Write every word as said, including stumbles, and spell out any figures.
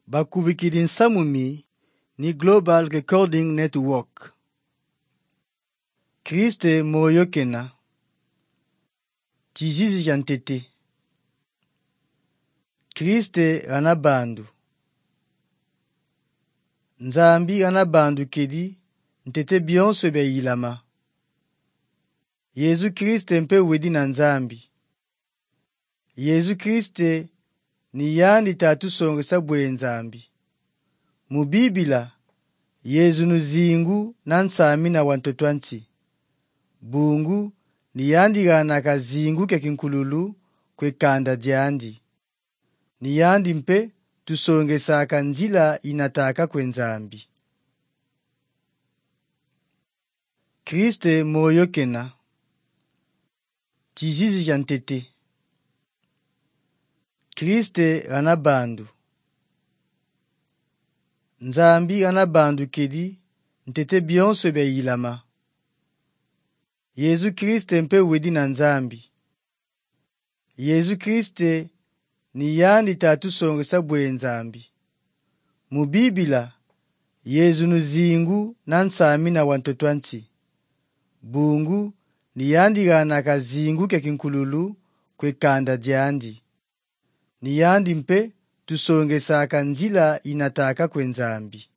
bakubikili nsamumi ni Global Recording Network. Kriste moyo kena chizizi ja ntete. Kriste gana bandu. Nzambi gana bandu kedi ntete byonso bya ilama. Yesu Kriste mpe wedi na nzambi. Yesu Kriste ni yandi tatu songesa bwe nzambi. Mu Biblia Yesu nuzingu na nsami na wantotwanti. Bungu ni yandi gana kazingu ke kinkululu kwe kanda diandi. Ni yandi mpe tusongesa kanzila inataka kwe nzambi. Kriste moyo kena chizizi ja ntete. Kriste gana bandu. Nzambi gana bandu kedi ntete byonso bya ilama. Yesu Kriste mpe wedi na nzambi. Yesu Kriste ni yandi tatu songesa bwe nzambi. Mu Biblia Yesu nuzingu na nsami na wantotwanti. Bungu ni yandi gana kazingu ke kinkululu kwe kanda diandi. Ni yandi mpe tusongesa kanzila inataka kwe nzambi.